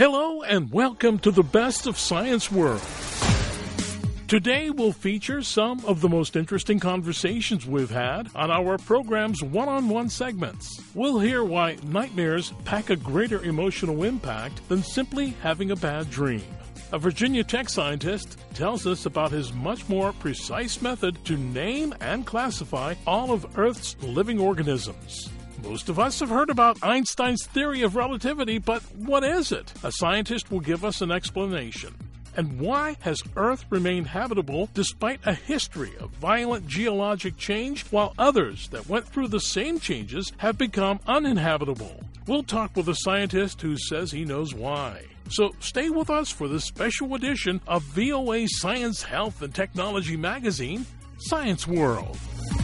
Hello and welcome to the Best of Science World. Today we'll feature some of the most interesting conversations we've had on our program's one-on-one segments. We'll hear why nightmares pack a greater emotional impact than simply having a bad dream. A Virginia Tech scientist tells us about his much more precise method to name and classify all of Earth's living organisms. Most of us have heard about Einstein's theory of relativity, but what is it? A scientist will give us an explanation. And why has Earth remained habitable despite a history of violent geologic change, while others that went through the same changes have become uninhabitable? We'll talk with a scientist who says he knows why. So stay with us for this special edition of VOA Science, Health, and Technology magazine, Science World.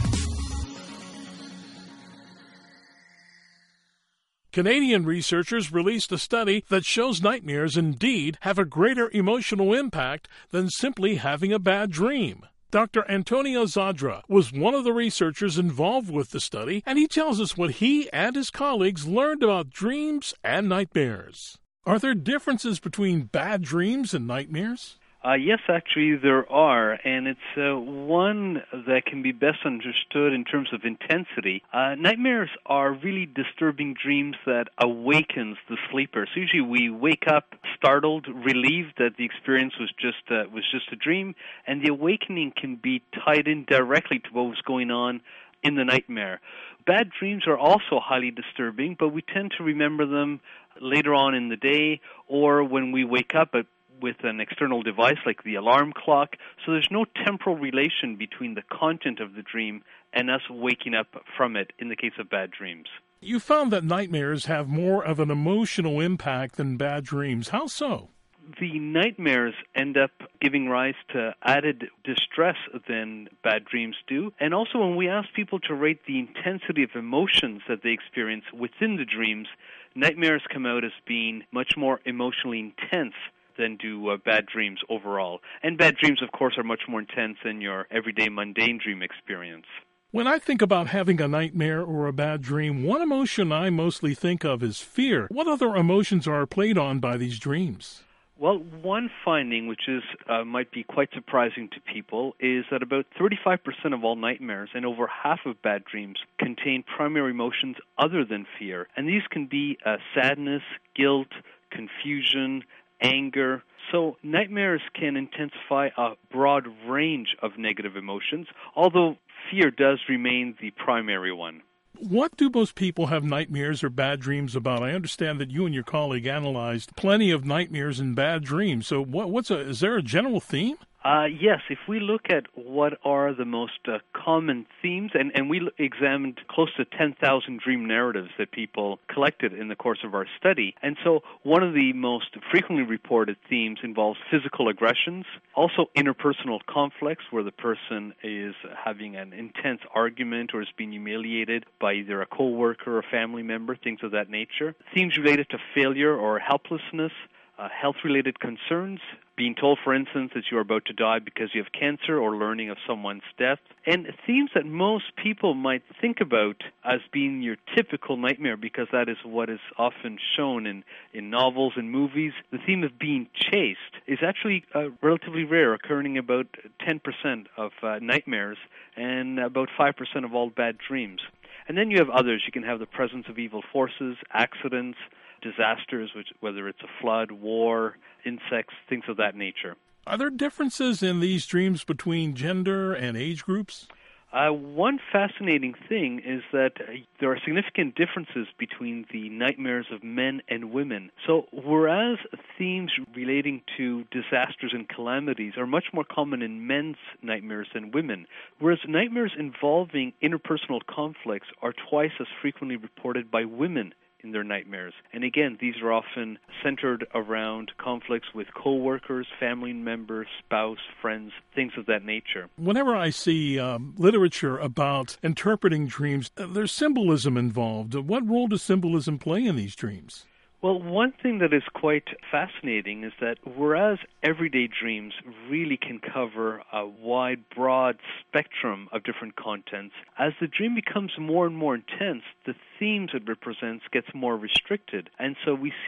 Canadian researchers released a study that shows nightmares indeed have a greater emotional impact than simply having a bad dream. Dr. Antonio Zadra was one of the researchers involved with the study, and he tells us what he and his colleagues learned about dreams and nightmares. Are there differences between bad dreams and nightmares? Yes, actually there are, and it's one that can be best understood in terms of intensity. Nightmares are really disturbing dreams that awakens the sleeper. So usually we wake up startled, relieved that the experience was just a dream, and the awakening can be tied in directly to what was going on in the nightmare. Bad dreams are also highly disturbing, but we tend to remember them later on in the day or when we wake up with an external device like the alarm clock, so there's no temporal relation between the content of the dream and us waking up from it in the case of bad dreams. You found that nightmares have more of an emotional impact than bad dreams. How so? The nightmares end up giving rise to added distress than bad dreams do. And also when we ask people to rate the intensity of emotions that they experience within the dreams, nightmares come out as being much more emotionally intense than do bad dreams overall. And bad dreams, of course, are much more intense than your everyday mundane dream experience. When I think about having a nightmare or a bad dream, one emotion I mostly think of is fear. What other emotions are played on by these dreams? Well, one finding, which might be quite surprising to people, is that about 35% of all nightmares and over half of bad dreams contain primary emotions other than fear. And these can be sadness, guilt, confusion, anger. So nightmares can intensify a broad range of negative emotions, although fear does remain the primary one. What do most people have nightmares or bad dreams about? I understand that you and your colleague analyzed plenty of nightmares and bad dreams. So is there a general theme? Yes, if we look at what are the most common themes, and we examined close to 10,000 dream narratives that people collected in the course of our study. And so one of the most frequently reported themes involves physical aggressions, also interpersonal conflicts where the person is having an intense argument or is being humiliated by either a coworker or family member, things of that nature. Themes related to failure or helplessness, health-related concerns, being told, for instance, that you are about to die because you have cancer or learning of someone's death, and themes that most people might think about as being your typical nightmare because that is what is often shown in novels and movies. The theme of being chased is actually relatively rare, occurring about 10% of nightmares and about 5% of all bad dreams. And then you have others. You can have the presence of evil forces, accidents, disasters, whether it's a flood, war, insects, things of that nature. Are there differences in these dreams between gender and age groups? One fascinating thing is that there are significant differences between the nightmares of men and women. So whereas themes relating to disasters and calamities are much more common in men's nightmares than women, whereas nightmares involving interpersonal conflicts are twice as frequently reported by women in their nightmares. And again, these are often centered around conflicts with coworkers, family members, spouse, friends, things of that nature. Whenever I see literature about interpreting dreams, there's symbolism involved. What role does symbolism play in these dreams? Well, one thing that is quite fascinating is that whereas everyday dreams really can cover a wide, broad spectrum of different contents, as the dream becomes more and more intense, the themes it represents gets more restricted. And so we see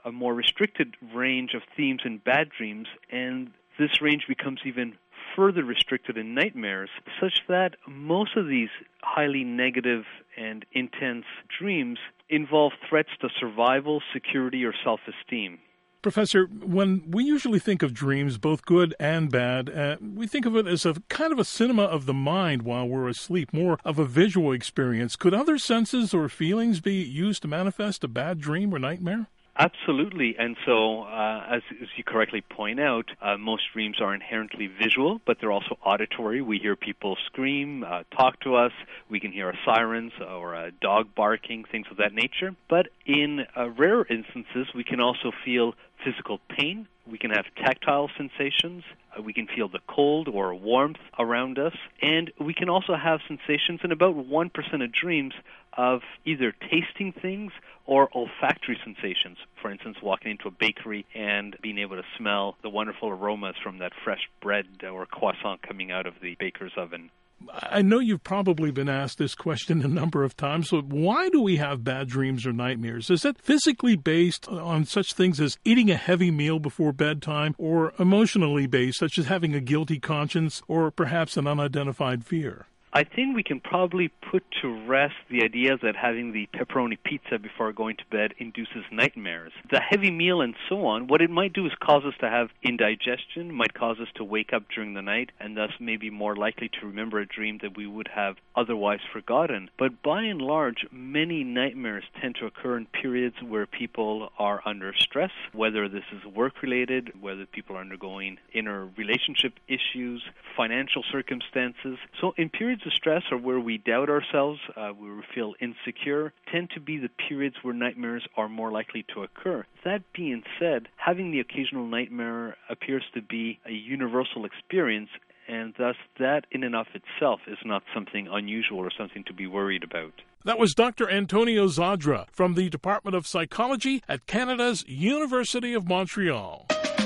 a more restricted range of themes in bad dreams, and this range becomes even further restricted in nightmares, such that most of these highly negative and intense dreams involve threats to survival, security, or self-esteem. Professor, when we usually think of dreams, both good and bad, we think of it as a kind of a cinema of the mind while we're asleep, more of a visual experience. Could other senses or feelings be used to manifest a bad dream or nightmare? Absolutely. And so, as you correctly point out, most dreams are inherently visual, but they're also auditory. We hear people scream, talk to us. We can hear sirens or a dog barking, things of that nature. But in rare instances, we can also feel physical pain. We can have tactile sensations. We can feel the cold or warmth around us. And we can also have sensations in about 1% of dreams of either tasting things or olfactory sensations. For instance, walking into a bakery and being able to smell the wonderful aromas from that fresh bread or croissant coming out of the baker's oven. I know you've probably been asked this question a number of times, so why do we have bad dreams or nightmares? Is it physically based on such things as eating a heavy meal before bedtime, or emotionally based, such as having a guilty conscience, or perhaps an unidentified fear? I think we can probably put to rest the idea that having the pepperoni pizza before going to bed induces nightmares. The heavy meal and so on, what it might do is cause us to have indigestion, might cause us to wake up during the night, and thus may be more likely to remember a dream that we would have otherwise forgotten. But by and large, many nightmares tend to occur in periods where people are under stress, whether this is work-related, whether people are undergoing inner relationship issues, financial circumstances. So in periods of stress or where we doubt ourselves, where we feel insecure, tend to be the periods where nightmares are more likely to occur. That being said, having the occasional nightmare appears to be a universal experience, and thus that in and of itself is not something unusual or something to be worried about. That was Dr. Antonio Zadra from the Department of Psychology at Canada's University of Montreal.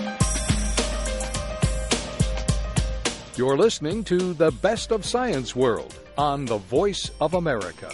You're listening to The Best of Science World on the Voice of America.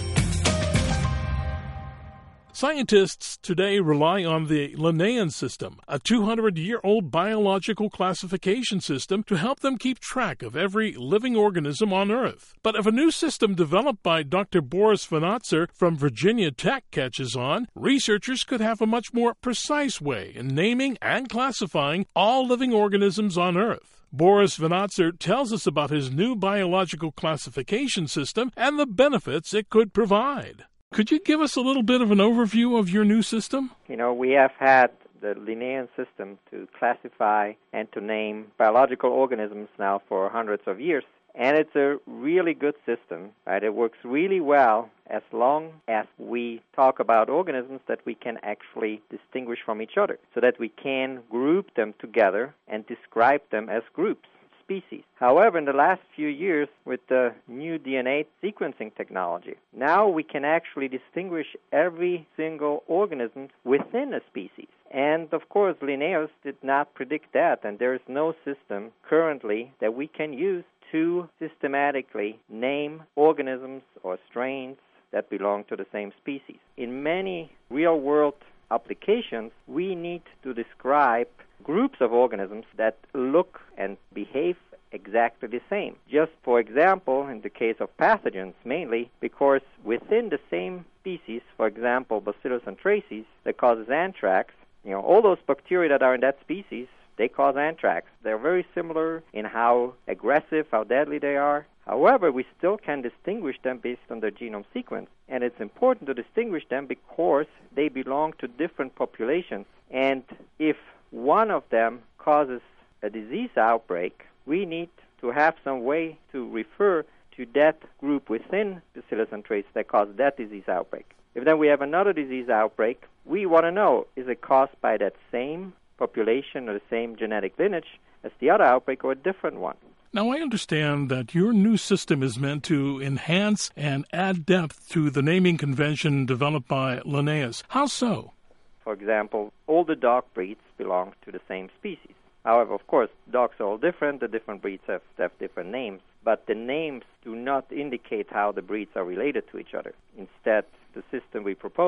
Scientists today rely on the Linnaean system, a 200-year-old biological classification system to help them keep track of every living organism on Earth. But if a new system developed by Dr. Boris Vanatzer from Virginia Tech catches on, researchers could have a much more precise way in naming and classifying all living organisms on Earth. Boris Vanatzer tells us about his new biological classification system and the benefits it could provide. Could you give us a little bit of an overview of your new system? We have had the Linnaean system to classify and to name biological organisms now for hundreds of years. And it's a really good system, right? It works really well as long as we talk about organisms that we can actually distinguish from each other, so that we can group them together and describe them as groups, species. However, in the last few years, with the new DNA sequencing technology, now we can actually distinguish every single organism within a species. And, of course, Linnaeus did not predict that, and there is no system currently that we can use to systematically name organisms or strains that belong to the same species. In many real-world applications, we need to describe groups of organisms that look and behave exactly the same. Just for example, in the case of pathogens mainly, because within the same species, for example, Bacillus anthracis, that causes anthrax, all those bacteria that are in that species, they cause anthrax. They're very similar in how aggressive, how deadly they are. However, we still can distinguish them based on their genome sequence. And it's important to distinguish them because they belong to different populations. And if one of them causes a disease outbreak, we need to have some way to refer to that group within Bacillus anthracis that caused that disease outbreak. If then we have another disease outbreak, we want to know, is it caused by that same population or the same genetic lineage as the other outbreak or a different one? Now, I understand that your new system is meant to enhance and add depth to the naming convention developed by Linnaeus. How so? For example, all the dog breeds belong to the same species. However, of course, dogs are all different. The different breeds have different names. But the names do not indicate how the breeds are related to each other. Instead, the system we propose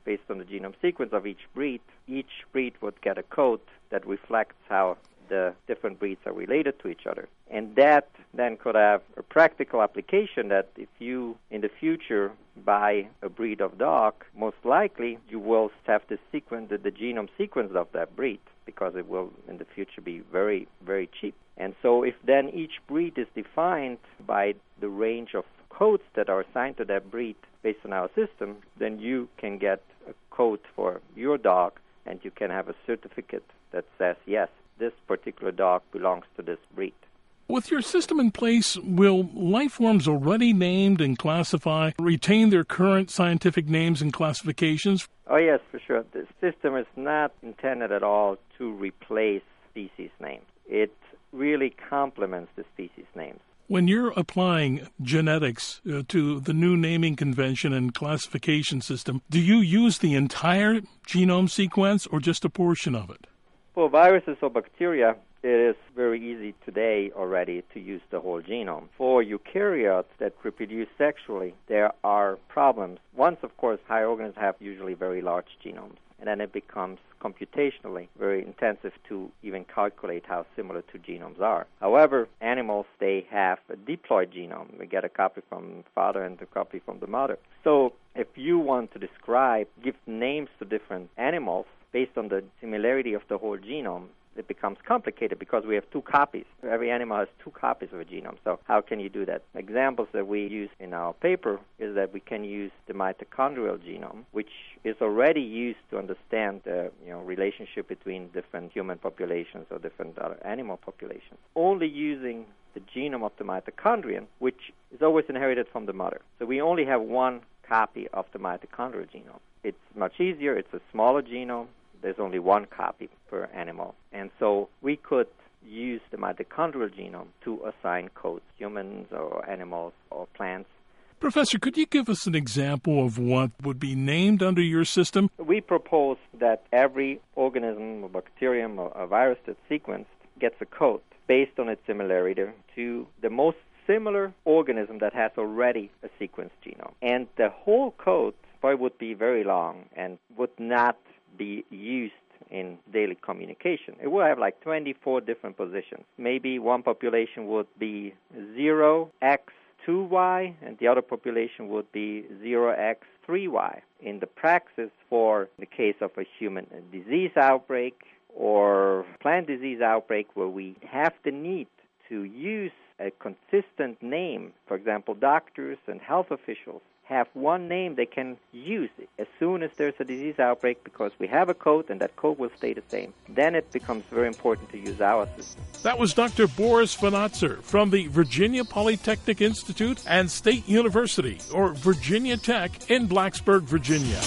based on the genome sequence of each breed would get a code that reflects how the different breeds are related to each other. And that then could have a practical application that if you, in the future, buy a breed of dog, most likely you will have the genome sequence of that breed, because it will, in the future, be very, very cheap. And so if then each breed is defined by the range of codes that are assigned to that breed based on our system, then you can get a code for your dog, and you can have a certificate that says, yes, this particular dog belongs to this breed. With your system in place, will life forms already named and classified retain their current scientific names and classifications? Oh, yes, for sure. The system is not intended at all to replace species names. It really complements the species names. When you're applying genetics to the new naming convention and classification system, do you use the entire genome sequence or just a portion of it? For viruses or bacteria, it is very easy today already to use the whole genome. For eukaryotes that reproduce sexually, there are problems. Once, of course, higher organisms have usually very large genomes, and then it becomes computationally very intensive to even calculate how similar two genomes are. However, animals, they have a diploid genome. We get a copy from the father and a copy from the mother. So if you want to give names to different animals based on the similarity of the whole genome, it becomes complicated because we have two copies. Every animal has two copies of a genome. So how can you do that? Examples that we use in our paper is that we can use the mitochondrial genome, which is already used to understand the relationship between different human populations or different other animal populations, only using the genome of the mitochondrion, which is always inherited from the mother. So we only have one copy of the mitochondrial genome. It's much easier. It's a smaller genome. There's only one copy per animal. And so we could use the mitochondrial genome to assign codes, humans or animals or plants. Professor, could you give us an example of what would be named under your system? We propose that every organism or bacterium or a virus that's sequenced gets a code based on its similarity to the most similar organism that has already a sequenced genome. And the whole code probably would be very long and would not be used in daily communication. It will have like 24 different positions. Maybe one population would be 0x2y and the other population would be 0x3y. In the praxis, for the case of a human disease outbreak or plant disease outbreak where we have the need to use a consistent name, for example, doctors and health officials have one name they can use as soon as there's a disease outbreak because we have a code and that code will stay the same. Then it becomes very important to use our system. That was Dr. Boris Vanatzer from the Virginia Polytechnic Institute and State University, or Virginia Tech, in Blacksburg, Virginia.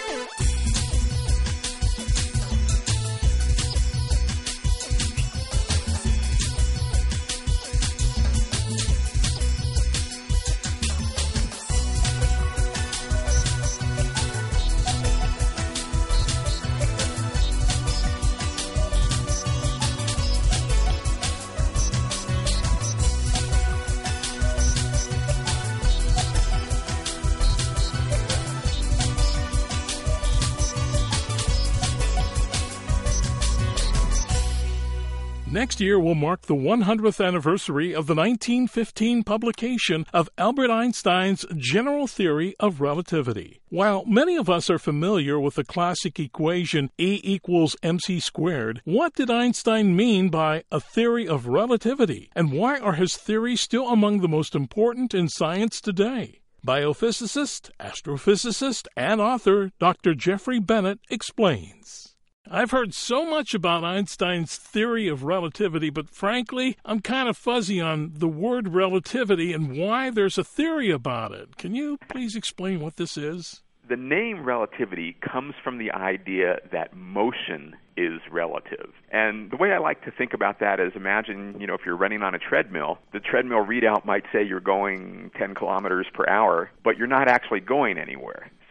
Next year will mark the 100th anniversary of the 1915 publication of Albert Einstein's General Theory of Relativity. While many of us are familiar with the classic equation E equals mc squared, what did Einstein mean by a theory of relativity, and why are his theories still among the most important in science today? Biophysicist, astrophysicist, and author Dr. Jeffrey Bennett explains. I've heard so much about Einstein's theory of relativity, but frankly, I'm kind of fuzzy on the word relativity and why there's a theory about it. Can you please explain what this is? The name relativity comes from the idea that motion is relative. And the way I like to think about that is imagine, if you're running on a treadmill, the treadmill readout might say you're going 10 kilometers per hour, but you're not actually going anywhere.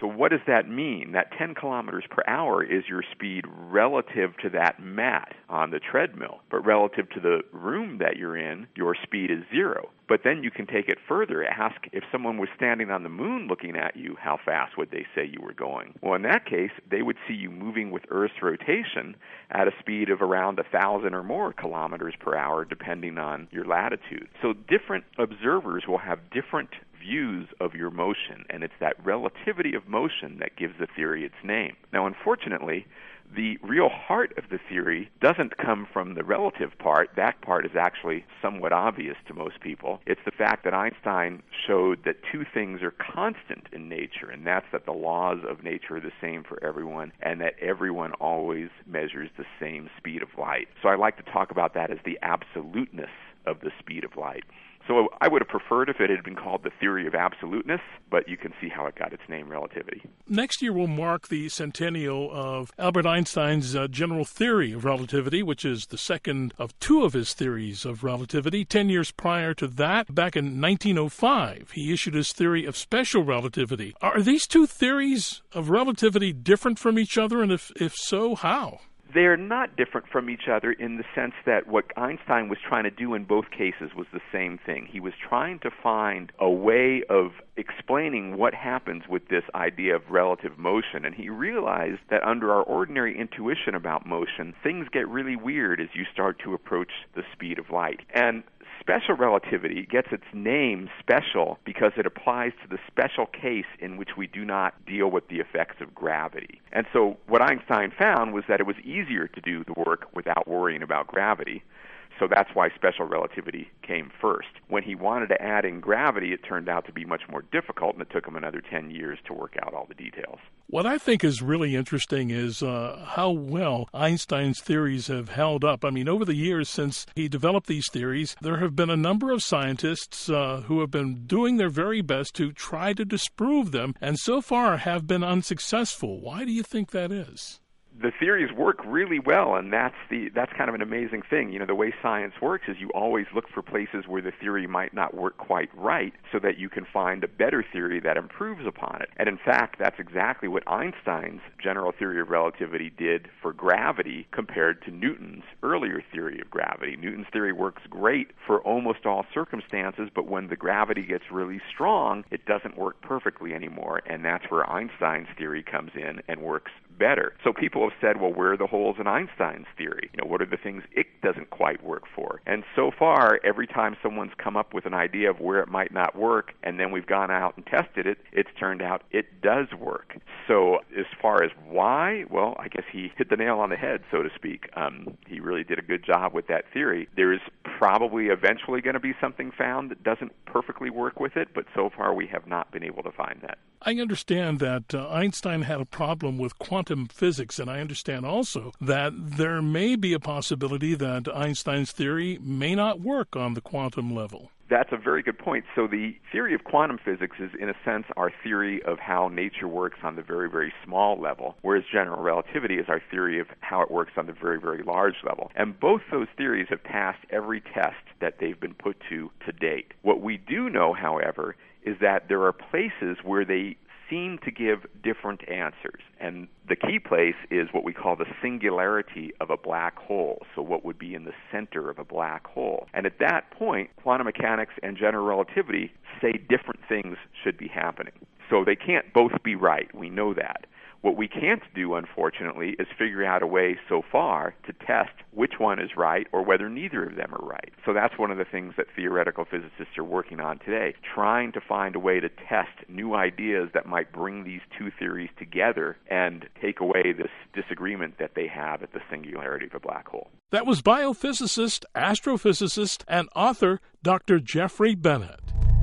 So what does that mean? That 10 kilometers per hour is your speed relative to that mat on the treadmill. But relative to the room that you're in, your speed is 0. But then you can take it further. Ask if someone was standing on the moon looking at you, how fast would they say you were going? Well, in that case, they would see you moving with Earth's rotation at a speed of around 1,000 or more kilometers per hour, depending on your latitude. So different observers will have different views of your motion, and it's that relativity of motion that gives the theory its name. Now, unfortunately, the real heart of the theory doesn't come from the relative part. That part is actually somewhat obvious to most people. It's the fact that Einstein showed that two things are constant in nature, and that's that the laws of nature are the same for everyone, and that everyone always measures the same speed of light. So I like to talk about that as the absoluteness of the speed of light. So I would have preferred if it had been called the theory of absoluteness, but you can see how it got its name, relativity. Next year will mark the centennial of Albert Einstein's general theory of relativity, which is the second of two of his theories of relativity. 10 years prior to that, back in 1905, he issued his theory of special relativity. Are these two theories of relativity different from each other, and if so, how? They're not different from each other in the sense that what Einstein was trying to do in both cases was the same thing. He was trying to find a way of explaining what happens with this idea of relative motion, and he realized that under our ordinary intuition about motion, things get really weird as you start to approach the speed of light. And special relativity gets its name special because it applies to the special case in which we do not deal with the effects of gravity. And so what Einstein found was that it was easier to do the work without worrying about gravity. So that's why special relativity came first. When he wanted to add in gravity, it turned out to be much more difficult, and it took him another 10 years to work out all the details. What I think is really interesting is how well Einstein's theories have held up. I mean, over the years since he developed these theories, there have been a number of scientists who have been doing their very best to try to disprove them, and so far have been unsuccessful. Why do you think that is? The theories work really well, and that's kind of an amazing thing. You know, the way science works is you always look for places where the theory might not work quite right so that you can find a better theory that improves upon it. And in fact, that's exactly what Einstein's general theory of relativity did for gravity compared to Newton's earlier theory of gravity. Newton's theory works great for almost all circumstances, but when the gravity gets really strong, it doesn't work perfectly anymore, and that's where Einstein's theory comes in and works better. So people have said, well, where are the holes in Einstein's theory? You know, what are the things it doesn't quite work for? And so far, every time someone's come up with an idea of where it might not work, and then we've gone out and tested it, it's turned out it does work. So as far as why, well, I guess he hit the nail on the head, so to speak. He really did a good job with that theory. There is probably eventually going to be something found that doesn't perfectly work with it, but so far we have not been able to find that. I understand that Einstein had a problem with quantum physics, and I understand also that there may be a possibility that Einstein's theory may not work on the quantum level. That's a very good point. So the theory of quantum physics is, in a sense, our theory of how nature works on the very, very small level, whereas general relativity is our theory of how it works on the very, very large level. And both those theories have passed every test that they've been put to date. What we do know, however, is that there are places where they seem to give different answers. And the key place is what we call the singularity of a black hole, so what would be in the center of a black hole. And at that point, quantum mechanics and general relativity say different things should be happening. So they can't both be right. We know that. What we can't do, unfortunately, is figure out a way so far to test which one is right or whether neither of them are right. So that's one of the things that theoretical physicists are working on today, trying to find a way to test new ideas that might bring these two theories together and take away this disagreement that they have at the singularity of a black hole. That was biophysicist, astrophysicist, and author Dr. Jeffrey Bennett.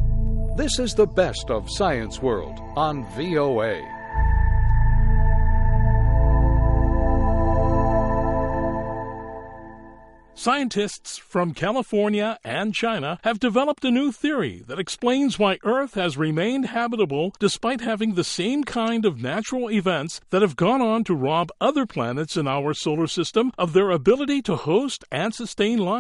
This is the Best of Science World on VOA. Scientists from California and China have developed a new theory that explains why Earth has remained habitable despite having the same kind of natural events that have gone on to rob other planets in our solar system of their ability to host and sustain life.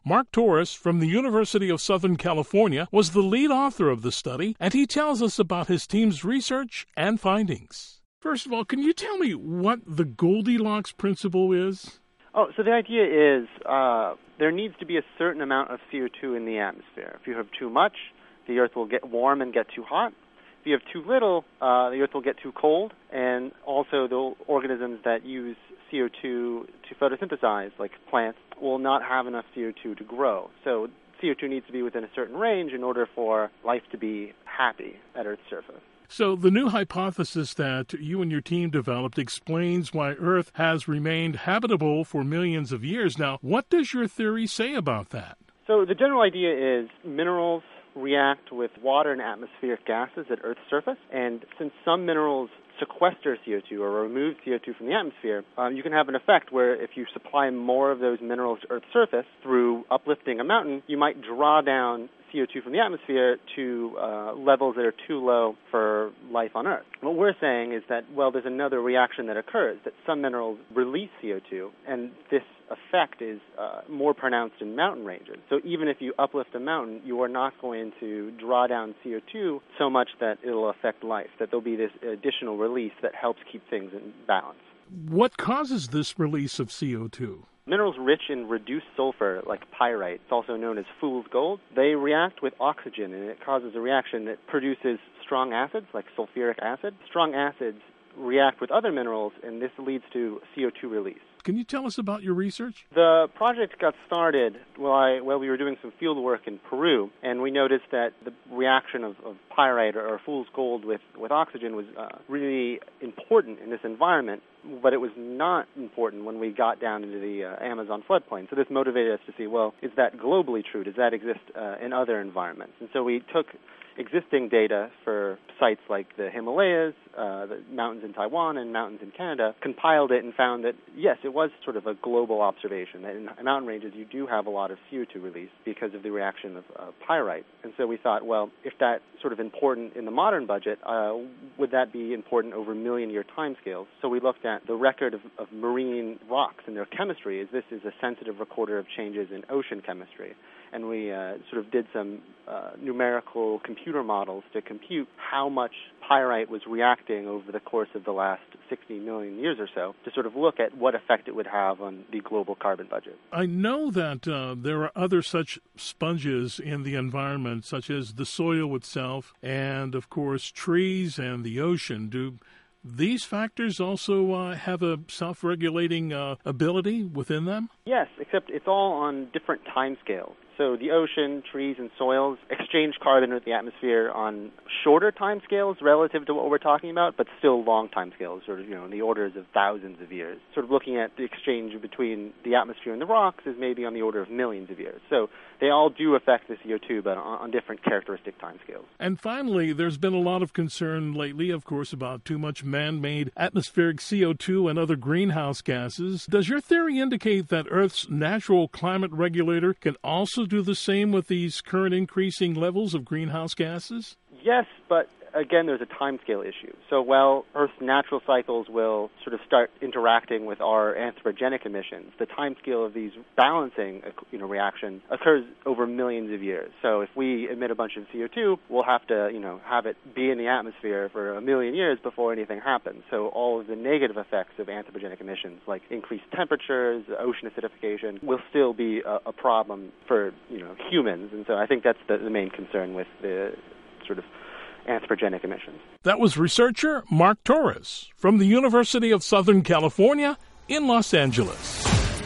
Mark Torres from the University of Southern California was the lead author of the study, and he tells us about his team's research and findings. First of all, can you tell me what the Goldilocks principle is? So the idea is there needs to be a certain amount of CO2 in the atmosphere. If you have too much, the Earth will get warm and get too hot. If you have too little, the Earth will get too cold, and also the organisms that use CO2 to photosynthesize, like plants, will not have enough CO2 to grow. So CO2 needs to be within a certain range in order for life to be happy at Earth's surface. So the new hypothesis that you and your team developed explains why Earth has remained habitable for millions of years. Now, what does your theory say about that? So the general idea is minerals react with water and atmospheric gases at Earth's surface, and since some minerals sequester CO2 or remove CO2 from the atmosphere, you can have an effect where if you supply more of those minerals to Earth's surface through uplifting a mountain, you might draw down CO2 from the atmosphere to levels that are too low for life on Earth. What we're saying is that, well, there's another reaction that occurs, that some minerals release CO2, and this effect is more pronounced in mountain ranges. So even if you uplift a mountain, you are not going to draw down CO2 so much that it'll affect life, that there'll be this additional release that helps keep things in balance. What causes this release of CO2? Minerals rich in reduced sulfur, like pyrite, it's also known as fool's gold, they react with oxygen, and it causes a reaction that produces strong acids, like sulfuric acid. Strong acids react with other minerals, and this leads to CO2 release. Can you tell us about your research? The project got started while we were doing some field work in Peru, and we noticed that the reaction of pyrite or fool's gold with oxygen was really important in this environment, but it was not important when we got down into the Amazon floodplain. So this motivated us to see, well, is that globally true? Does that exist in other environments? And so we took existing data for sites like the Himalayas, the mountains in Taiwan and mountains in Canada, compiled it and found that, yes, it was sort of a global observation, that in mountain ranges you do have a lot of CO2 release because of the reaction of pyrite. And so we thought, well, if that's sort of important in the modern budget, would that be important over million-year timescales? So we looked at the record of marine rocks and their chemistry, as this is a sensitive recorder of changes in ocean chemistry. And we sort of did some numerical computer models to compute how much pyrite was reacting over the course of the last 60 million years or so, to sort of look at what effect it would have on the global carbon budget. I know that there are other such sponges in the environment, such as the soil itself and, of course, trees and the ocean. Do these factors also have a self-regulating ability within them? Yes, except it's all on different timescales. So the ocean, trees, and soils exchange carbon with the atmosphere on shorter timescales relative to what we're talking about, but still long timescales, sort of, in the orders of thousands of years. Sort of looking at the exchange between the atmosphere and the rocks is maybe on the order of millions of years. So they all do affect the CO2, but on different characteristic timescales. And finally, there's been a lot of concern lately, of course, about too much man-made atmospheric CO2 and other greenhouse gases. Does your theory indicate that Earth's natural climate regulator can also do the same with these current increasing levels of greenhouse gases? Yes, but again, there's a timescale issue. So while Earth's natural cycles will sort of start interacting with our anthropogenic emissions, the timescale of these balancing reaction occurs over millions of years. So if we emit a bunch of CO2, we'll have to have it be in the atmosphere for a million years before anything happens. So all of the negative effects of anthropogenic emissions, like increased temperatures, ocean acidification, will still be a problem for humans. And so I think that's the main concern with the sort of anthropogenic emissions. That was researcher Mark Torres from the University of Southern California in Los Angeles.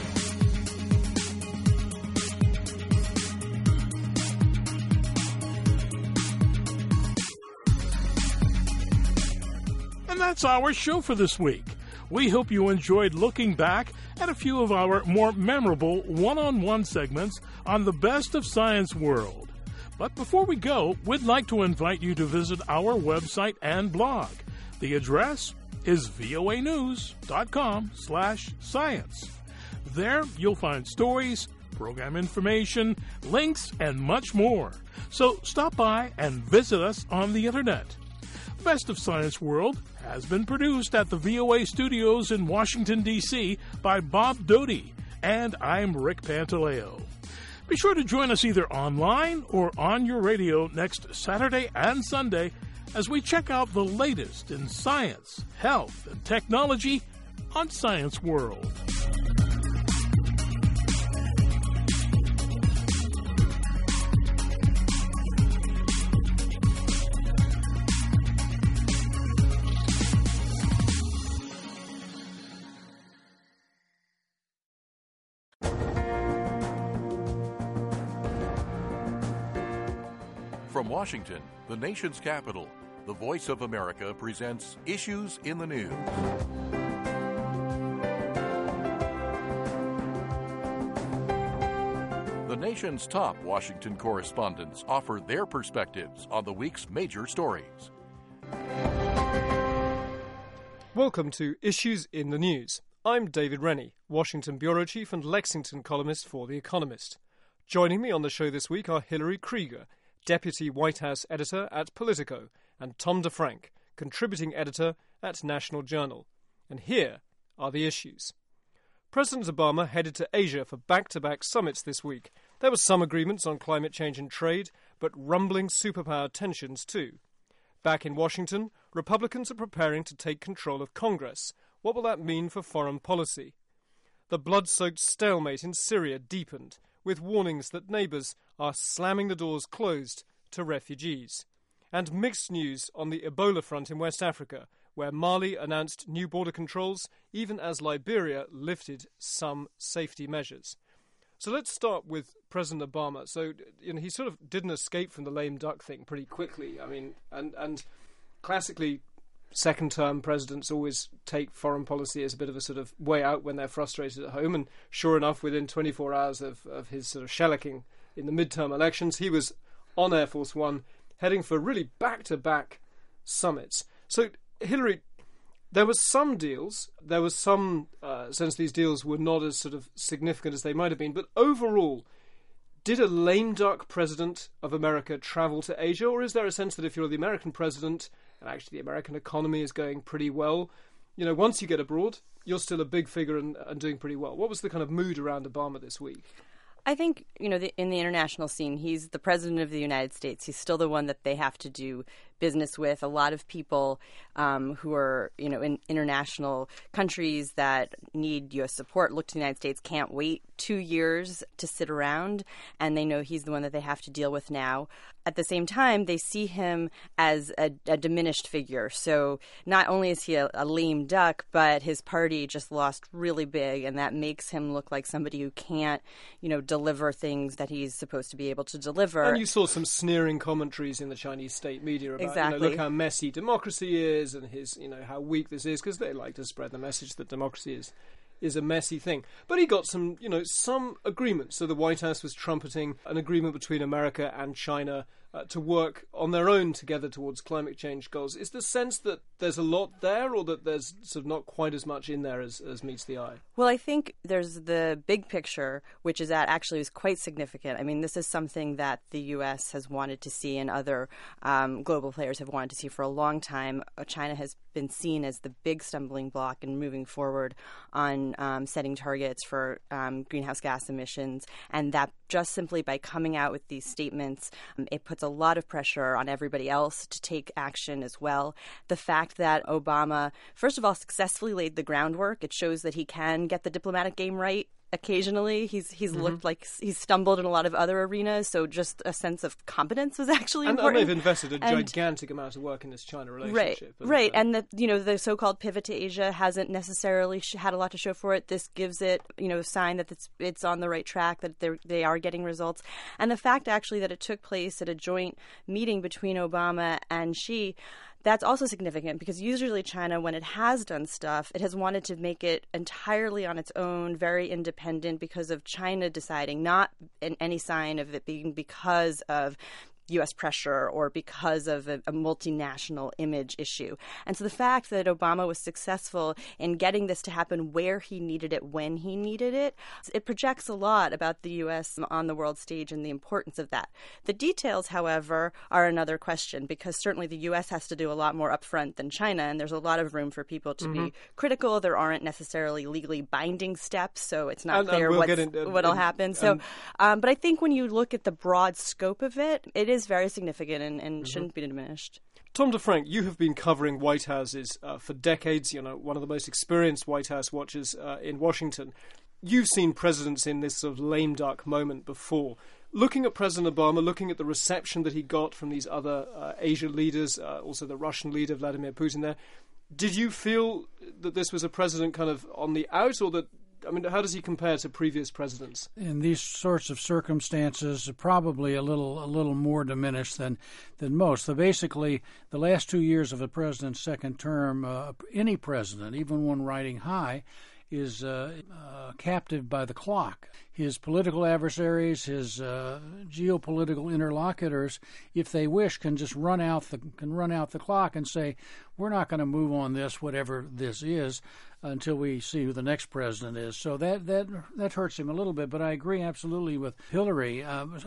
And that's our show for this week. We hope you enjoyed looking back at a few of our more memorable one-on-one segments on the Best of Science World. But before we go, we'd like to invite you to visit our website and blog. The address is voanews.com/science. There you'll find stories, program information, links, and much more. So stop by and visit us on the internet. Best of Science World has been produced at the VOA studios in Washington, D.C. by Bob Doty, and I'm Rick Pantaleo. Be sure to join us either online or on your radio next Saturday and Sunday as we check out the latest in science, health, and technology on Science World. From Washington, the nation's capital, the Voice of America presents Issues in the News. The nation's top Washington correspondents offer their perspectives on the week's major stories. Welcome to Issues in the News. I'm David Rennie, Washington bureau chief and Lexington columnist for The Economist. Joining me on the show this week are Hillary Krieger, Deputy White House Editor at Politico, and Tom DeFrank, Contributing Editor at National Journal. And here are the issues. President Obama headed to Asia for back-to-back summits this week. There were some agreements on climate change and trade, but rumbling superpower tensions too. Back in Washington, Republicans are preparing to take control of Congress. What will that mean for foreign policy? The blood-soaked stalemate in Syria deepened, with warnings that neighbours are slamming the doors closed to refugees. And mixed news on the Ebola front in West Africa, where Mali announced new border controls, even as Liberia lifted some safety measures. So let's start with President Obama. So, he sort of didn't escape from the lame duck thing pretty quickly. I mean, and classically, second-term presidents always take foreign policy as a bit of a sort of way out when they're frustrated at home. And sure enough, within 24 hours of his sort of shellacking in the midterm elections, he was on Air Force One, heading for really back-to-back summits. So, Hillary, there were some deals. There was some sense these deals were not as sort of significant as they might have been. But overall, did a lame duck president of America travel to Asia? Or is there a sense that if you're the American president, and actually the American economy is going pretty well, once you get abroad, you're still a big figure and doing pretty well? What was the kind of mood around Obama this week? I think, in the international scene, he's the president of the United States. He's still the one that they have to do business with. A lot of people who are, in international countries that need U.S. support look to the United States, can't wait 2 years to sit around, and they know he's the one that they have to deal with now. At the same time, they see him as a diminished figure. So not only is he a lame duck, but his party just lost really big, and that makes him look like somebody who can't, deliver things that he's supposed to be able to deliver. And you saw some sneering commentaries in the Chinese state media about, exactly. Look how messy democracy is, and his, how weak this is, because they like to spread the message that democracy is a messy thing. But he got some, some agreements. So the White House was trumpeting an agreement between America and China to work on their own together towards climate change goals. Is the sense that there's a lot there, or that there's sort of not quite as much in there as meets the eye? Well, I think there's the big picture, which is that actually is quite significant. I mean, this is something that the U.S. has wanted to see and other global players have wanted to see for a long time. China has been seen as the big stumbling block in moving forward on setting targets for greenhouse gas emissions, and that just simply by coming out with these statements, it puts a lot of pressure on everybody else to take action as well. The fact that Obama, first of all, successfully laid the groundwork, it shows that he can get the diplomatic game right. Occasionally, he's looked like he's stumbled in a lot of other arenas, so just a sense of competence was actually important. And they've invested a gigantic amount of work in this China relationship. Right. And the so-called pivot to Asia hasn't necessarily had a lot to show for it. This gives it, a sign that it's on the right track, that they are getting results. And the fact actually that it took place at a joint meeting between Obama and Xi, that's also significant because usually China, when it has done stuff, it has wanted to make it entirely on its own, very independent, because of China deciding, not in any sign of it being because of U.S. pressure or because of a multinational image issue. And so the fact that Obama was successful in getting this to happen where he needed it, when he needed it, it projects a lot about the U.S. on the world stage and the importance of that. The details, however, are another question, because certainly the U.S. has to do a lot more upfront than China, and there's a lot of room for people to be critical. There aren't necessarily legally binding steps, so it's not clear what'll happen. But I think when you look at the broad scope of it, it is very significant and shouldn't be diminished. Tom DeFrank, you have been covering White Houses for decades, one of the most experienced White House watchers in Washington. You've seen presidents in this sort of lame duck moment before. Looking at President Obama, looking at the reception that he got from these other Asian leaders, also the Russian leader, Vladimir Putin there, did you feel that this was a president kind of on the out, or that, how does he compare to previous presidents? In these sorts of circumstances, probably a little more diminished than most. So basically, the last 2 years of a president's second term, any president, even one riding high, is captive by the clock. His political adversaries, his geopolitical interlocutors, if they wish, can just run out the clock and say, we're not going to move on this, whatever this is, until we see who the next president is. So that hurts him a little bit. But I agree absolutely with Hillary.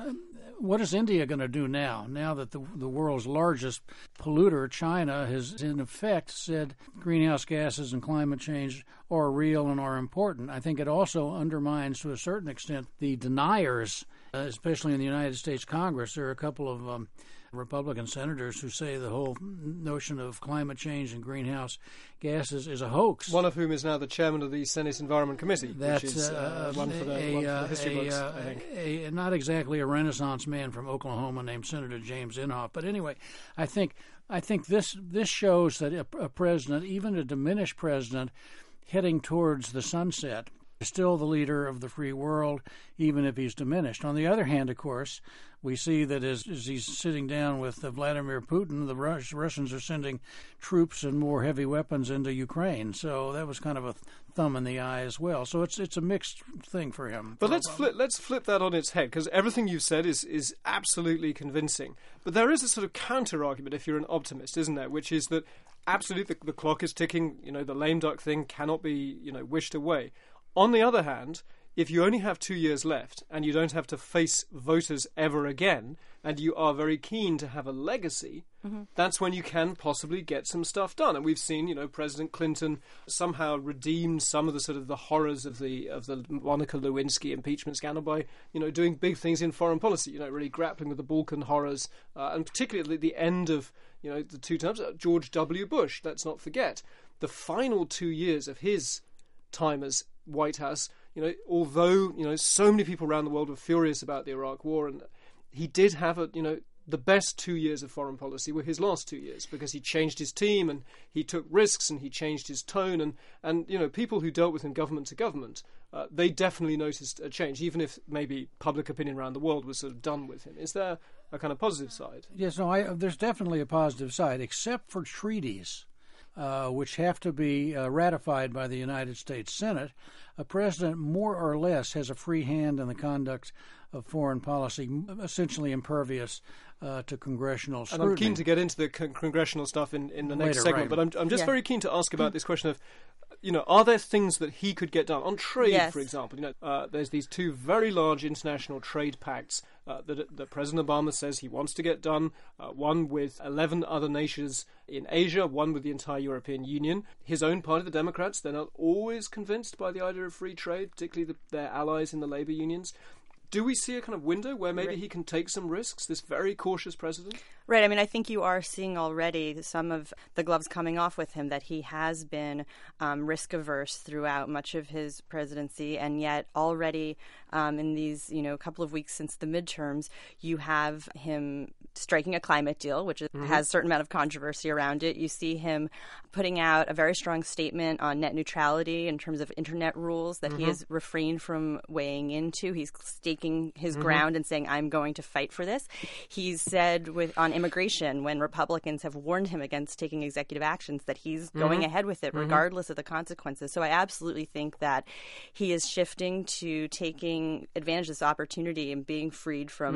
What is India going to do now that the world's largest polluter, China, has in effect said greenhouse gases and climate change are real and are important? I think it also undermines, to a certain extent, the deniers, especially in the United States Congress. There are a couple of Republican senators who say the whole notion of climate change and greenhouse gases is a hoax. One of whom is now the chairman of the Senate Environment Committee, which is one for the history books, I think. Not exactly a Renaissance man from Oklahoma named Senator James Inhofe. But anyway, I think this shows that a president, even a diminished president, heading towards the sunset, is still the leader of the free world, even if he's diminished. On the other hand, of course, we see that as he's sitting down with Vladimir Putin, the Russians are sending troops and more heavy weapons into Ukraine. So that was kind of a thumb in the eye as well. So it's a mixed thing for him. But let's flip that on its head, because everything you've said is absolutely convincing. But there is a sort of counter argument if you're an optimist, isn't there? Which is that absolutely the clock is ticking. The lame duck thing cannot be wished away. On the other hand, if you only have 2 years left and you don't have to face voters ever again, and you are very keen to have a legacy, that's when you can possibly get some stuff done. And we've seen, President Clinton somehow redeemed some of the sort of the horrors of the Monica Lewinsky impeachment scandal by, doing big things in foreign policy, really grappling with the Balkan horrors, and particularly at the end of, the two terms, George W. Bush, let's not forget. The final 2 years of his time as White House, although so many people around the world were furious about the Iraq War, and he did have the best 2 years of foreign policy were his last 2 years, because he changed his team and he took risks and he changed his tone, and people who dealt with him government to government, they definitely noticed a change, even if maybe public opinion around the world was sort of done with him. Is there a kind of positive side? Yes, no, there's definitely a positive side, except for treaties, which have to be ratified by the United States Senate. A president more or less has a free hand in the conduct of foreign policy, essentially impervious to congressional scrutiny. And I'm keen to get into the congressional stuff in the next segment, right. But I'm just very keen to ask about this question of, are there things that he could get done on trade, yes. for example? There's these two very large international trade pacts that President Obama says he wants to get done, one with 11 other nations in Asia, one with the entire European Union. His own party, the Democrats, they're not always convinced by the idea of free trade, particularly their allies in the labor unions. Do we see a kind of window where maybe he can take some risks, this very cautious president? Right. I mean, I think you are seeing already some of the gloves coming off with him, that he has been risk averse throughout much of his presidency. And yet already in these, couple of weeks since the midterms, you have him striking a climate deal, which has a certain amount of controversy around it. You see him putting out a very strong statement on net neutrality in terms of internet rules that he has refrained from weighing into. He's staking his ground and saying, I'm going to fight for this. He's said on immigration, when Republicans have warned him against taking executive actions, that he's going ahead with it regardless of the consequences. So I absolutely think that he is shifting to taking advantage of this opportunity and being freed from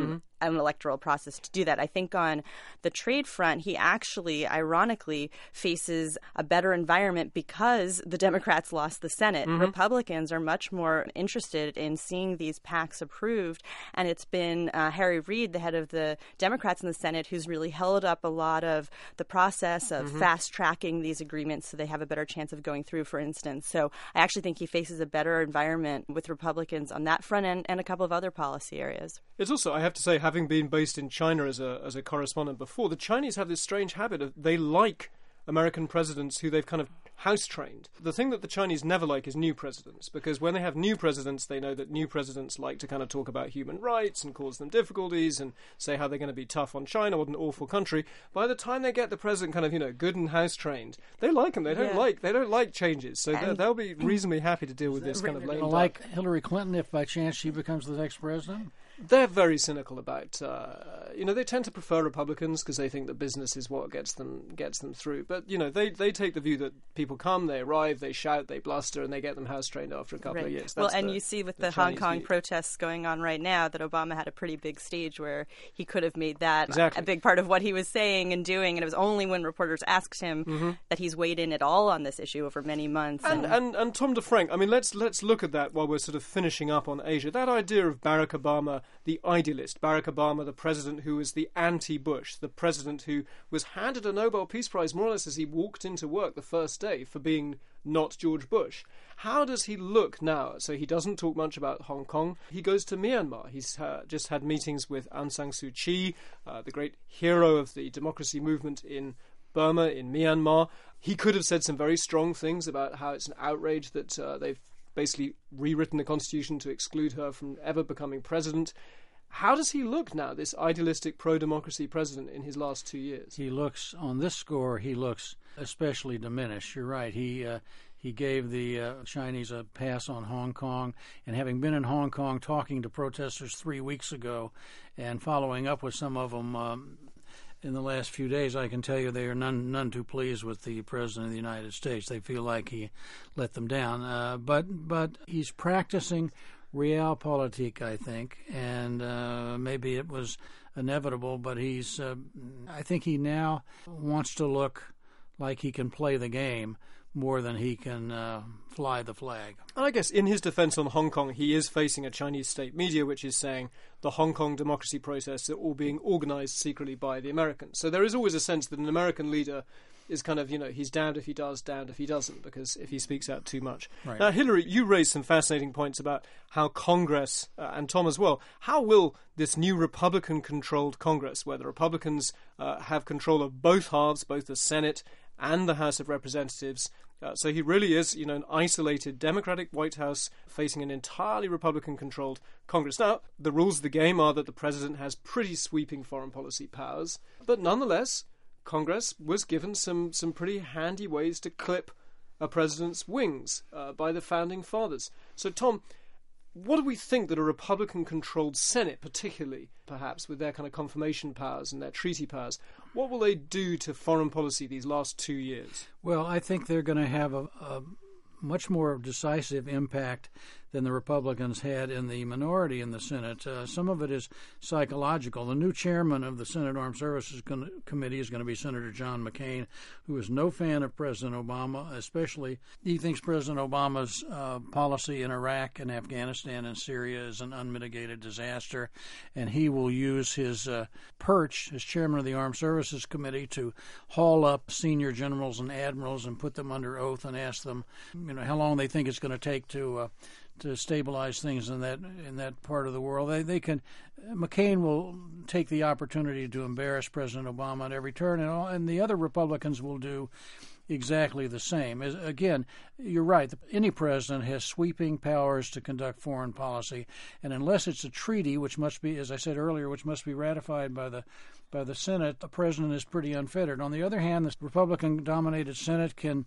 an electoral process to do that. I think on the trade front, he actually, ironically, faces a better environment because the Democrats lost the Senate. Mm-hmm. Republicans are much more interested in seeing these pacts approved, and it's been Harry Reid, the head of the Democrats in the Senate, who's really held up a lot of the process of fast-tracking these agreements so they have a better chance of going through, for instance. So I actually think he faces a better environment with Republicans on that front end and a couple of other policy areas. It's also, I have to say, having been based in China as a correspondent before, the Chinese have this strange habit of they like American presidents who they've kind of house-trained. The thing that the Chinese never like is new presidents, because when they have new presidents, they know that new presidents like to kind of talk about human rights and cause them difficulties and say how they're going to be tough on China, what an awful country. By the time they get the president kind of, good and house-trained, they like him. They don't like changes, so they'll be reasonably happy to deal with this kind of lame duck. Like Hillary Clinton, if by chance she becomes the next president? They're very cynical about, they tend to prefer Republicans because they think that business is what gets them through. But, they take the view that people come, they arrive, they shout, they bluster, and they get them house-trained after a couple of years. That's you see with the Hong Kong protests going on right now that Obama had a pretty big stage where he could have made that a big part of what he was saying and doing, and it was only when reporters asked him that he's weighed in at all on this issue over many months. And Tom DeFrank, I mean, let's look at that while we're sort of finishing up on Asia. That idea of Barack Obama, the idealist, Barack Obama, the president who was the anti-Bush, the president who was handed a Nobel Peace Prize more or less as he walked into work the first day for being not George Bush. How does he look now? So he doesn't talk much about Hong Kong. He goes to Myanmar. He's just had meetings with Aung San Suu Kyi, the great hero of the democracy movement in Burma, in Myanmar. He could have said some very strong things about how it's an outrage that they've basically rewritten the constitution to exclude her from ever becoming president. How does he look now, this idealistic pro-democracy president, in his last 2 years? He looks, on this score, he looks especially diminished. You're right. He gave the Chinese a pass on Hong Kong, and having been in Hong Kong talking to protesters 3 weeks ago and following up with some of them in the last few days, I can tell you they are none too pleased with the President of the United States. They feel like he let them down. But he's practicing realpolitik, I think, and maybe it was inevitable, but I think he now wants to look like he can play the game more than he can fly the flag. And I guess in his defense on Hong Kong, he is facing a Chinese state media which is saying the Hong Kong democracy protests are all being organized secretly by the Americans. So there is always a sense that an American leader is kind of, he's damned if he does, damned if he doesn't, because if he speaks out too much. Right. Now, Hillary, you raised some fascinating points about how Congress, and Tom as well, how will this new Republican-controlled Congress, where the Republicans have control of both halves, both the Senate and the House of Representatives, so he really is, an isolated Democratic White House facing an entirely Republican-controlled Congress. Now, the rules of the game are that the president has pretty sweeping foreign policy powers, but nonetheless, Congress was given some pretty handy ways to clip a president's wings by the founding fathers. So, Tom, what do we think that a Republican-controlled Senate, particularly, perhaps, with their kind of confirmation powers and their treaty powers, what will they do to foreign policy these last 2 years? Well, I think they're going to have a much more decisive impact than the Republicans had in the minority in the Senate. Some of it is psychological. The new chairman of the Senate Armed Services Committee is going to be Senator John McCain, who is no fan of President Obama, especially he thinks President Obama's policy in Iraq and Afghanistan and Syria is an unmitigated disaster, and he will use his perch as chairman of the Armed Services Committee to haul up senior generals and admirals and put them under oath and ask them, how long they think it's going to take to stabilize things in that part of the world. McCain will take the opportunity to embarrass President Obama at every turn, and the other Republicans will do exactly the same. Again, you're right. Any president has sweeping powers to conduct foreign policy, and unless it's a treaty, which must be, as I said earlier, which must be ratified by the Senate, the president is pretty unfettered. On the other hand, the Republican-dominated Senate can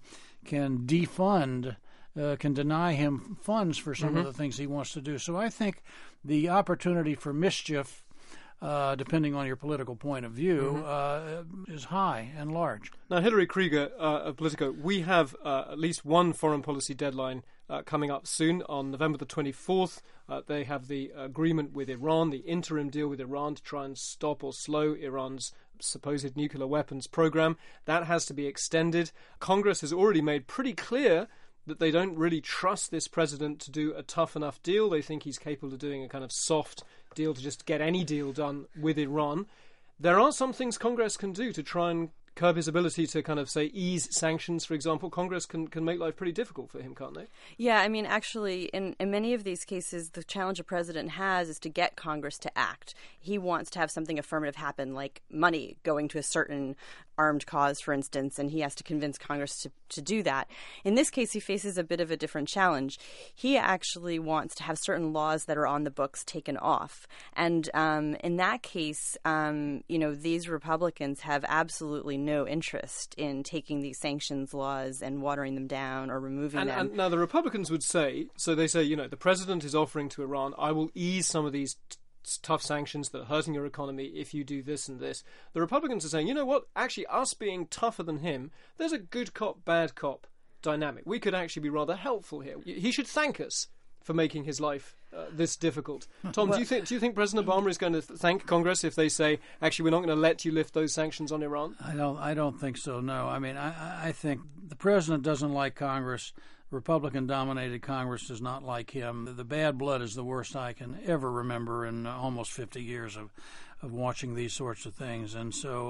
defund. Can deny him funds for some of the things he wants to do. So I think the opportunity for mischief, depending on your political point of view, is high and large. Now, Hillary Krieger of Politico, we have at least one foreign policy deadline coming up soon on November the 24th. They have the agreement with Iran, the interim deal with Iran to try and stop or slow Iran's supposed nuclear weapons program. That has to be extended. Congress has already made pretty clear that they don't really trust this president to do a tough enough deal. They think he's capable of doing a kind of soft deal to just get any deal done with Iran. There are some things Congress can do to try and curb his ability to kind of, say, ease sanctions, for example. Congress can make life pretty difficult for him, can't they? Yeah, I mean, actually, in many of these cases, the challenge a president has is to get Congress to act. He wants to have something affirmative happen, like money going to a certain armed cause, for instance, and he has to convince Congress to do that. In this case, he faces a bit of a different challenge. He actually wants to have certain laws that are on the books taken off. And in that case, these Republicans have absolutely no interest in taking these sanctions laws and watering them down or removing them. And now the Republicans would say, the president is offering to Iran, I will ease some of these tough sanctions that are hurting your economy if you do this and this. The Republicans are saying, you know what, actually us being tougher than him, there's a good cop, bad cop dynamic. We could actually be rather helpful here. He should thank us for making his life this difficult. Tom, do you think President Obama is going to thank Congress if they say, actually, we're not going to let you lift those sanctions on Iran? I don't think so, no. I mean, I think the president doesn't like Congress. Republican-dominated Congress does not like him. The bad blood is the worst I can ever remember in almost 50 years of watching these sorts of things. And so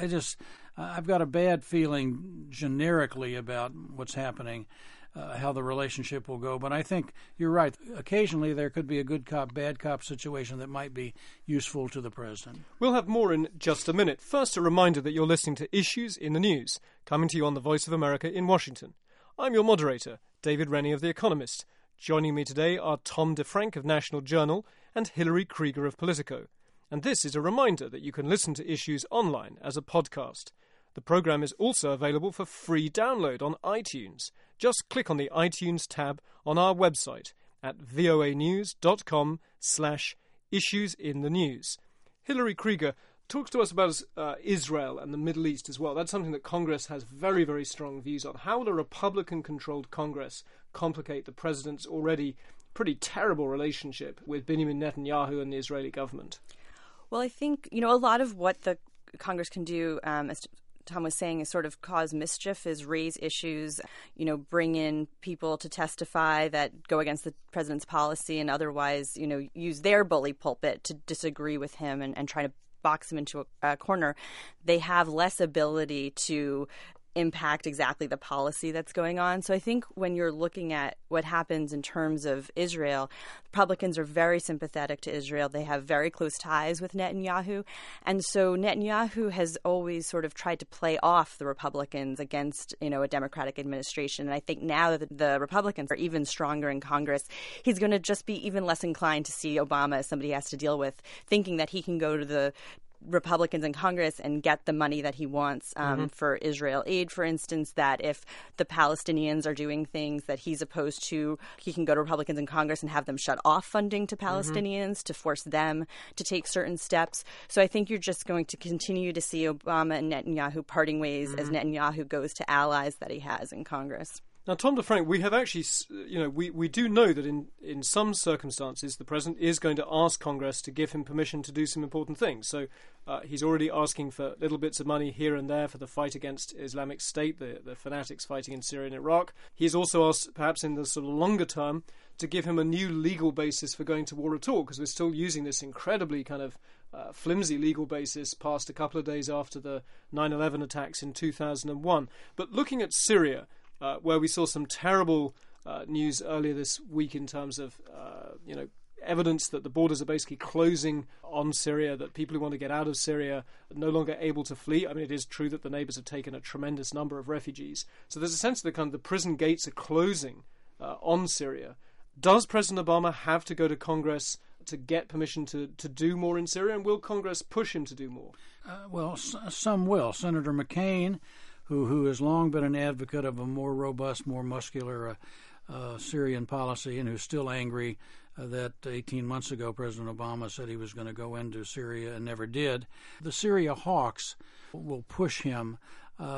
I've got a bad feeling generically about what's happening, how the relationship will go. But I think you're right. Occasionally there could be a good cop, bad cop situation that might be useful to the president. We'll have more in just a minute. First, a reminder that you're listening to Issues in the News, coming to you on the Voice of America in Washington. I'm your moderator, David Rennie of The Economist. Joining me today are Tom DeFrank of National Journal and Hillary Krieger of Politico. And this is a reminder that you can listen to Issues online as a podcast. The program is also available for free download on iTunes. Just click on the iTunes tab on our website at voanews.com/issuesinthenews. Hillary Krieger, talk to us about Israel and the Middle East as well. That's something that Congress has very, very strong views on. How will a Republican-controlled Congress complicate the president's already pretty terrible relationship with Benjamin Netanyahu and the Israeli government? Well, I think, a lot of what the Congress can do, as Tom was saying, is sort of cause mischief, is raise issues, bring in people to testify that go against the president's policy and otherwise, use their bully pulpit to disagree with him and try to box them into a corner. They have less ability to impact exactly the policy that's going on. So I think when you're looking at what happens in terms of Israel, Republicans are very sympathetic to Israel. They have very close ties with Netanyahu. And so Netanyahu has always sort of tried to play off the Republicans against, a Democratic administration. And I think now that the Republicans are even stronger in Congress, he's going to just be even less inclined to see Obama as somebody he has to deal with, thinking that he can go to the Republicans in Congress and get the money that he wants for Israel aid, for instance, that if the Palestinians are doing things that he's opposed to, he can go to Republicans in Congress and have them shut off funding to Palestinians to force them to take certain steps. So I think you're just going to continue to see Obama and Netanyahu parting ways as Netanyahu goes to allies that he has in Congress. Now, Tom DeFrank, we have actually, we do know that in some circumstances the president is going to ask Congress to give him permission to do some important things. So he's already asking for little bits of money here and there for the fight against Islamic State, the fanatics fighting in Syria and Iraq. He's also asked, perhaps in the sort of longer term, to give him a new legal basis for going to war at all, because we're still using this incredibly kind of flimsy legal basis passed a couple of days after the 9/11 attacks in 2001. But looking at Syria, where we saw some terrible news earlier this week in terms of, evidence that the borders are basically closing on Syria, that people who want to get out of Syria are no longer able to flee. I mean, it is true that the neighbors have taken a tremendous number of refugees. So there's a sense that the prison gates are closing on Syria. Does President Obama have to go to Congress to get permission to do more in Syria, and will Congress push him to do more? Some will. Senator McCain, who has long been an advocate of a more robust, more muscular Syrian policy, and who's still angry that 18 months ago President Obama said he was going to go into Syria and never did. The Syria hawks will push him,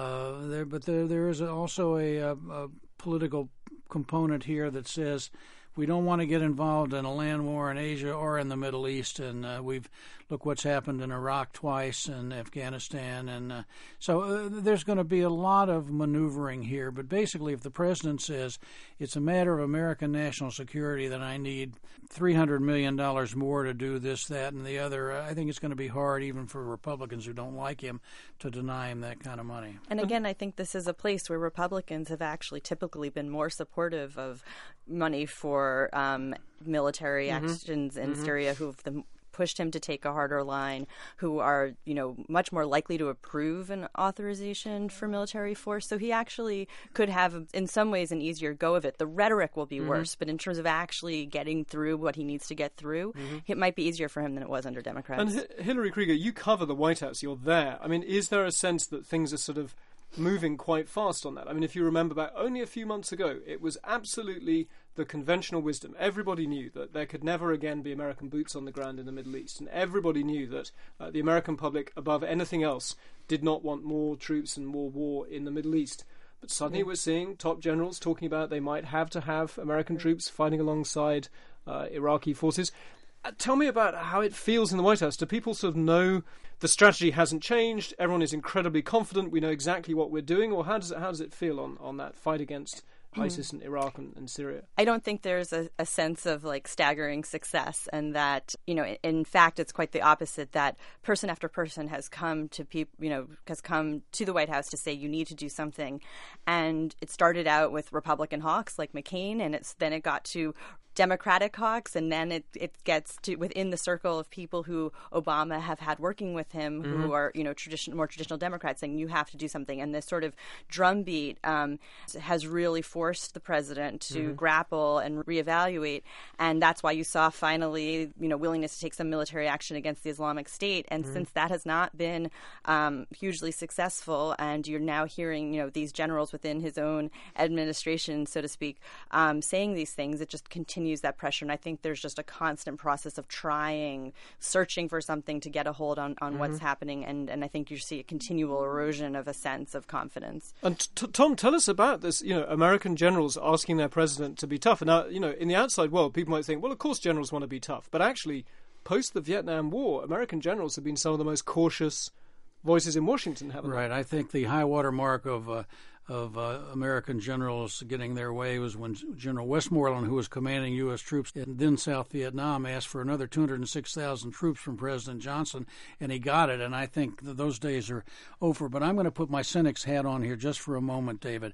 but there is also a political component here that says We don't want to get involved in a land war in Asia or in the Middle East, and look what's happened in Iraq twice and Afghanistan, and so there's going to be a lot of maneuvering here. But basically, if the president says it's a matter of American national security that I need $300 million more to do this, that, and the other, I think it's going to be hard even for Republicans who don't like him to deny him that kind of money. And again, I think this is a place where Republicans have actually typically been more supportive of money for military actions in Syria, who've pushed him to take a harder line, who are, much more likely to approve an authorization for military force. So he actually could have, in some ways, an easier go of it. The rhetoric will be worse, but in terms of actually getting through what he needs to get through, it might be easier for him than it was under Democrats. And Hillary Krieger, you cover the White House. You're there. I mean, is there a sense that things are sort of moving quite fast on that? I mean, if you remember back only a few months ago, it was absolutely the conventional wisdom. Everybody knew that there could never again be American boots on the ground in the Middle East, and everybody knew that the American public, above anything else, did not want more troops and more war in the Middle East. But suddenly we're seeing top generals talking about they might have to have American troops fighting alongside Iraqi forces. Tell me about how it feels in the White House. Do people sort of know the strategy hasn't changed, everyone is incredibly confident, we know exactly what we're doing, or how does it feel on that fight against ISIS in Iraq and Syria? I don't think there's a sense of staggering success, and that in fact it's quite the opposite. That person after person has come to the White House to say you need to do something, and it started out with Republican hawks like McCain, and then it got to Democratic hawks, and then it gets to within the circle of people who Obama have had working with him, who are more traditional Democrats, saying you have to do something. And this sort of drumbeat has really forced the president to grapple and reevaluate, and that's why you saw finally willingness to take some military action against the Islamic State. And since that has not been hugely successful, and you're now hearing these generals within his own administration, so to speak, saying these things, it just continues that pressure. And I think there's just a constant process of searching for something to get a hold on what's happening. And I think you see a continual erosion of a sense of confidence. And Tom, tell us about this, American generals asking their president to be tough. And now, in the outside world, people might think, well, of course generals want to be tough. But actually, post the Vietnam War, American generals have been some of the most cautious voices in Washington, haven't they? Right. I think the high water mark of American generals getting their way was when General Westmoreland, who was commanding U.S. troops in then South Vietnam, asked for another 206,000 troops from President Johnson, and he got it. And I think those days are over. But I'm going to put my cynic's hat on here just for a moment, David.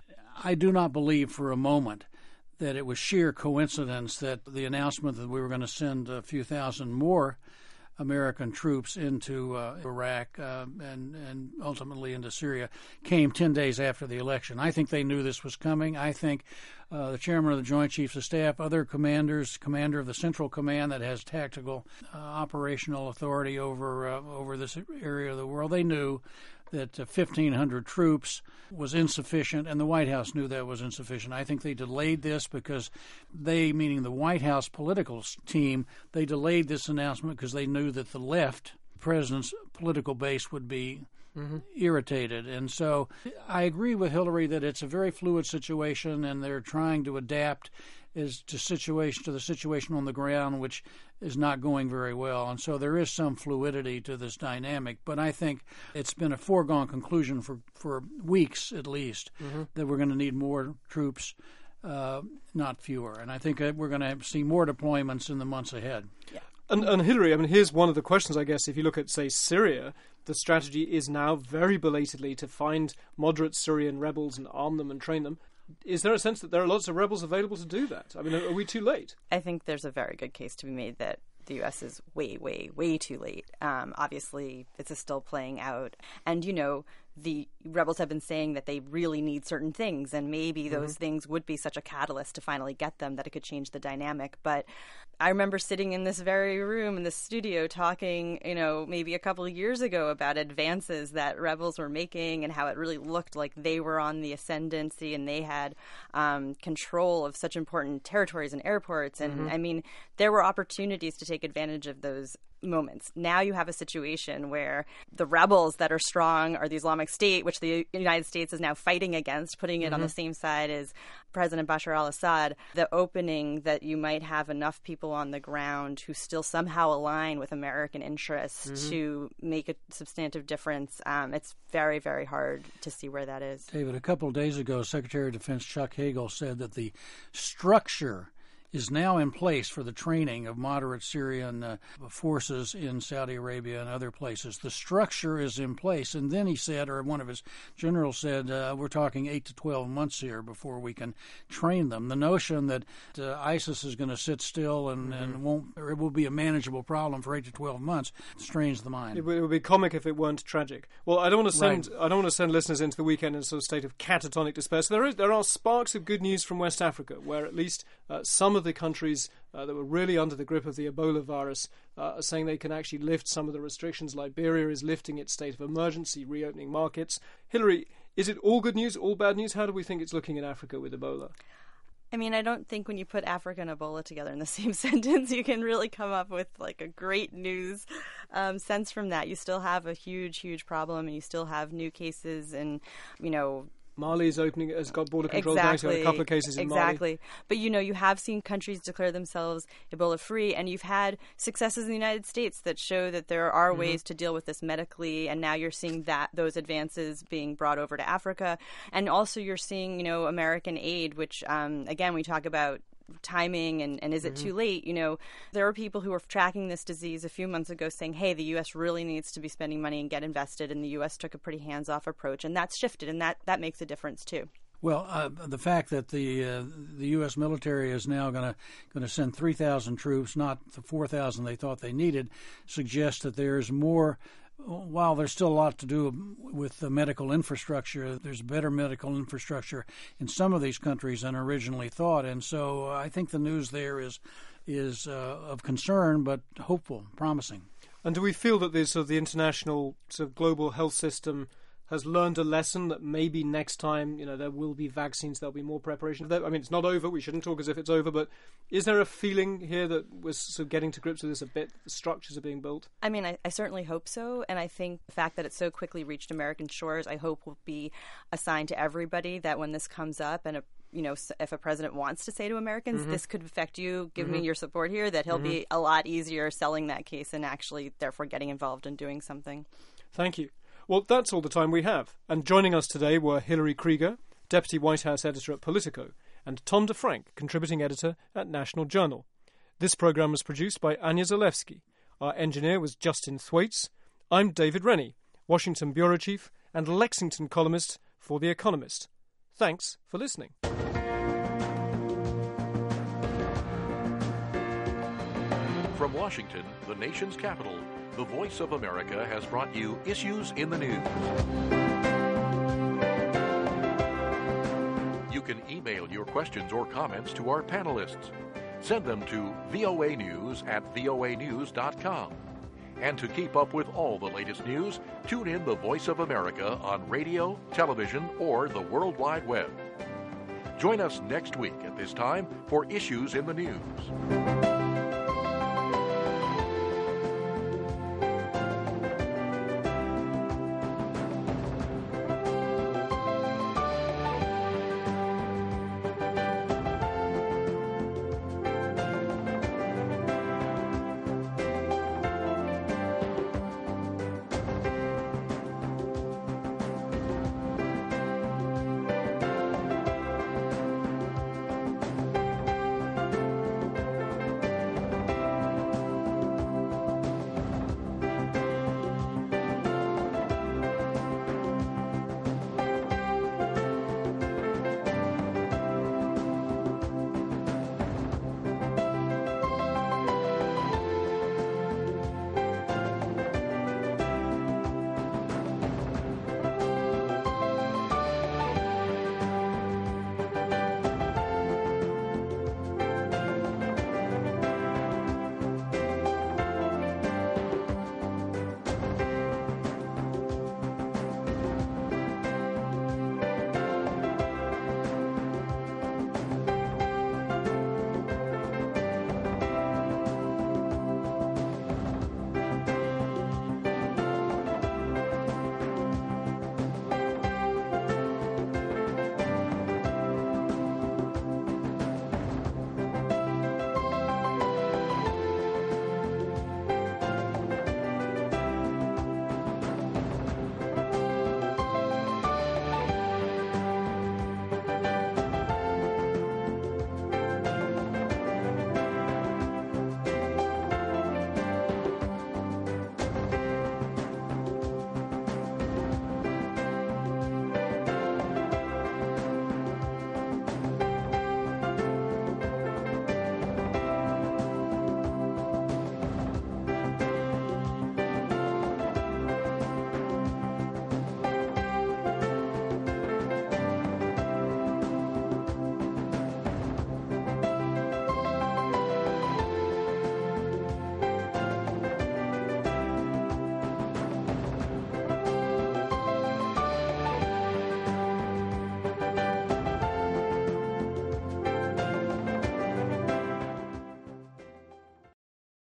I do not believe for a moment that it was sheer coincidence that the announcement that we were going to send a few thousand more American troops into Iraq and ultimately into Syria came 10 days after the election. I think they knew this was coming. I think the chairman of the Joint Chiefs of Staff, other commanders, commander of the Central Command that has tactical operational authority over this area of the world, they knew that 1,500 troops was insufficient, and the White House knew that was insufficient. I think they delayed this because they, meaning the White House political team, they delayed this announcement because they knew that the left, the president's political base, would be irritated. And so I agree with Hillary that it's a very fluid situation, and they're trying to adapt to the situation on the ground, which is not going very well. And so there is some fluidity to this dynamic. But I think it's been a foregone conclusion for weeks at least that we're going to need more troops, not fewer. And I think we're going to see more deployments in the months ahead. Yeah. And Hillary, I mean, here's one of the questions, I guess, if you look at, say, Syria, the strategy is now very belatedly to find moderate Syrian rebels and arm them and train them. Is there a sense that there are lots of rebels available to do that? I mean, are we too late? I think there's a very good case to be made that the U.S. is way, way, way too late. Obviously, it's still playing out. And, the rebels have been saying that they really need certain things, and maybe those things would be such a catalyst to finally get them that it could change the dynamic. But I remember sitting in this very room in the studio talking, maybe a couple of years ago about advances that rebels were making and how it really looked like they were on the ascendancy and they had control of such important territories and airports. And I mean, there were opportunities to take advantage of those moments. Now you have a situation where the rebels that are strong are the Islamic State, which the United States is now fighting against, putting it on the same side as President Bashar al-Assad. The opening that you might have enough people on the ground who still somehow align with American interests to make a substantive difference, it's very, very hard to see where that is. David, a couple of days ago, Secretary of Defense Chuck Hagel said that the structure is now in place for the training of moderate Syrian forces in Saudi Arabia and other places. The structure is in place. And then he said, or one of his generals said, we're talking 8 to 12 months here before we can train them. The notion that ISIS is going to sit still and it will be a manageable problem for 8 to 12 months strains the mind. It would be comic if it weren't tragic. Well, I don't want to send listeners into the weekend in a sort of state of catatonic despair. So there are sparks of good news from West Africa, where at least some of the countries that were really under the grip of the Ebola virus are saying they can actually lift some of the restrictions. Liberia is lifting its state of emergency, reopening markets. Hillary, is it all good news, all bad news? How do we think it's looking in Africa with Ebola? I mean, I don't think when you put Africa and Ebola together in the same sentence, you can really come up with like a great news sense from that. You still have a huge, huge problem, and you still have new cases, and, you know, Mali's opening has got border controls now, so a couple of cases in Mali. Exactly. But, you know, you have seen countries declare themselves Ebola-free, and you've had successes in the United States that show that there are ways to deal with this medically, and now you're seeing those advances being brought over to Africa. And also you're seeing, you know, American aid, which, again, we talk about timing and is it too late? You know, there are people who were tracking this disease a few months ago saying, hey, the U.S. really needs to be spending money and get invested, and the U.S. took a pretty hands-off approach, and that's shifted, and that makes a difference too. Well, the fact that the U.S. military is now going to send 3,000 troops, not the 4,000 they thought they needed, suggests that there's more. While there's still a lot to do with the medical infrastructure, there's better medical infrastructure in some of these countries than originally thought. And so I think the news there is of concern, but hopeful, promising. And do we feel that the international sort of global health system has learned a lesson that maybe next time, you know, there will be vaccines, there'll be more preparation? I mean, it's not over. We shouldn't talk as if it's over. But is there a feeling here that we're sort of getting to grips with this a bit? The structures are being built? I mean, I certainly hope so. And I think the fact that it so quickly reached American shores, I hope will be a sign to everybody that when this comes up and you know, if a president wants to say to Americans, this could affect you, give me your support here, that he'll be a lot easier selling that case and actually therefore getting involved in doing something. Thank you. Well, that's all the time we have. And joining us today were Hillary Krieger, Deputy White House Editor at Politico, and Tom DeFrank, Contributing Editor at National Journal. This programme was produced by Anya Zalewski. Our engineer was Justin Thwaites. I'm David Rennie, Washington Bureau Chief and Lexington columnist for The Economist. Thanks for listening. From Washington, the nation's capital, the Voice of America has brought you Issues in the News. You can email your questions or comments to our panelists. Send them to voanews@voanews.com. And to keep up with all the latest news, tune in the Voice of America on radio, television, or the World Wide Web. Join us next week at this time for Issues in the News.